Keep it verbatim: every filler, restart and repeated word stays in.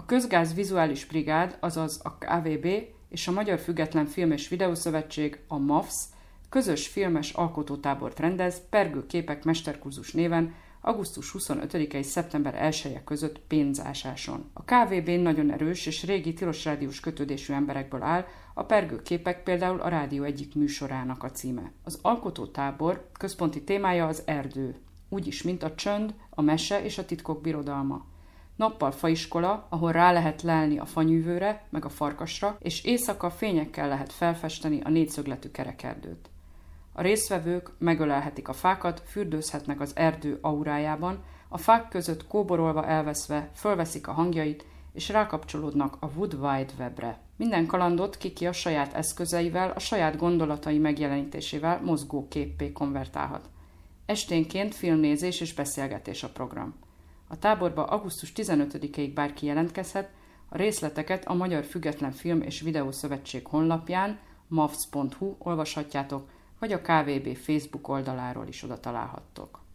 Közgáz Vizuális Brigád, azaz a ká vé bé és a Magyar Független Film- és Videószövetség, a MAFSZ közös filmes alkotótábort rendez Pergő képek mesterkurzus néven augusztus huszonötödike és szeptember elseje között Pénzásáson. A ká vé bé nagyon erős és régi tilos rádiós kötődésű emberekből áll, a Pergő képek például a rádió egyik műsorának a címe. Az alkotótábor központi témája az erdő, úgyis mint a csönd, a mese és a titkok birodalma. Nappal faiskola, ahol rá lehet lelni a fanyűvőre, meg a farkasra, és éjszaka fényekkel lehet felfesteni a négyszögletű kerekerdőt. A résztvevők megölelhetik a fákat, fürdőzhetnek az erdő aurájában, a fák között kóborolva elveszve fölveszik a hangjait, és rákapcsolódnak a Wood Wide Webre. Minden kalandot kiki a saját eszközeivel, a saját gondolatai megjelenítésével mozgó képpé konvertálhat. Esténként filmnézés és beszélgetés a program. A táborba augusztus tizenötödikéig bárki jelentkezhet, a részleteket a Magyar Független Film- és Videószövetség honlapján mavsz pont hu olvashatjátok, vagy a ká vé bé Facebook oldaláról is oda találhattok.